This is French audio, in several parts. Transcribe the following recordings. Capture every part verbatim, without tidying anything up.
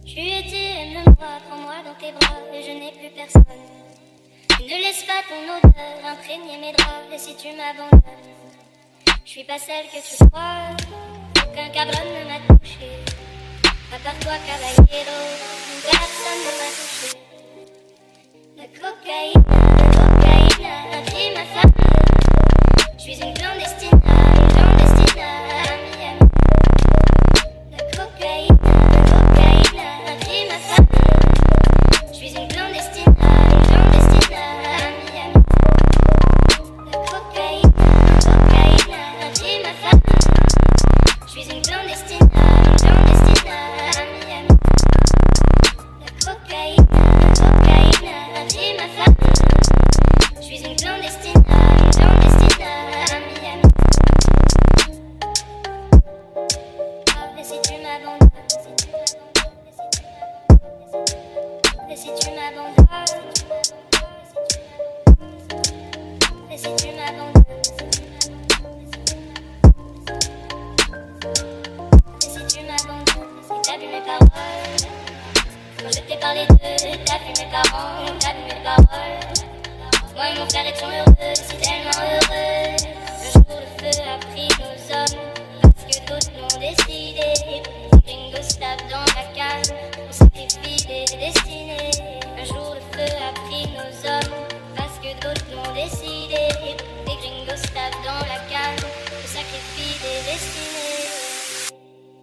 Tu étais de moi, prends-moi dans tes bras et je n'ai plus personne. Ne laisse pas ton odeur imprégner mes draps et si tu m'abandonnes, je suis pas celle que tu crois, aucun cabron ne m'a touché. À part toi, caballero, personne ne m'a touché. La cocaïne, la cocaïne, un crime affamé. Je suis une clandestine, une clandestine à Miami. La cocaïne, la cocaïne, un crime affamé. Je suis une clandestine, une clandestine à Miami. La cocaïne, la cocaïne, un crime affamé. Je suis une clandestine, une clandestine à Miami. La cocaïne, la cocaïne, un crime affamé. Je suis une clandestine, une clandestine à Miami. Et si tu m'abandonnes, et si tu m'abandonnes, et si tu m'abandonnes, et si tu m'abandonnes, si t'as vu mes paroles, quand je t'ai parlé d'eux, t'as vu mes parents, t'as vu mes paroles. Moi et mon frère étions heureux, si tellement heureux. Le jour le feu a pris nos hommes, parce que d'autres l'ont décidé. Les gringos se tapent dans la cave, on sacrifie des destinées. Un jour le feu a pris nos hommes, parce que d'autres l'ont décidé. Les gringos se tapent dans la cave, on sacrifie des destinées.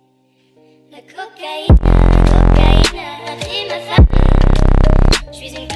La cocaïne, la cocaïne, un crime affamé. Je suis une